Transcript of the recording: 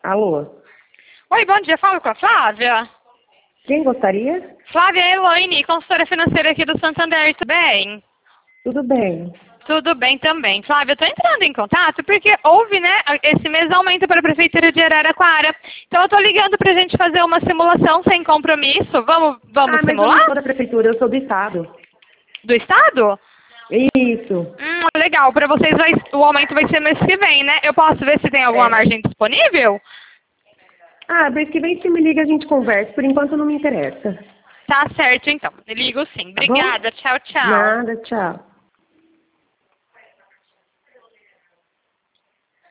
Alô? Oi, bom dia. Falo com a Flávia. Quem gostaria? Flávia Elaine, consultora financeira aqui do Santander, tudo bem? Tudo bem. Tudo bem também. Flávia, eu tô entrando em contato porque houve, né, esse mês aumento para a Prefeitura de Araraquara. Então eu tô ligando pra gente fazer uma simulação sem compromisso. Vamos Mas eu não simular? sou da prefeitura, eu sou do estado. Do Estado? Isso. Legal. Para vocês o aumento vai ser mês que vem, né? Eu posso ver se tem alguma É. margem disponível? Mês que vem se me liga a gente conversa. Por enquanto não me interessa. Tá certo, então. Ligo sim. Tá bom? Obrigada. Tchau, tchau. Nada, tchau.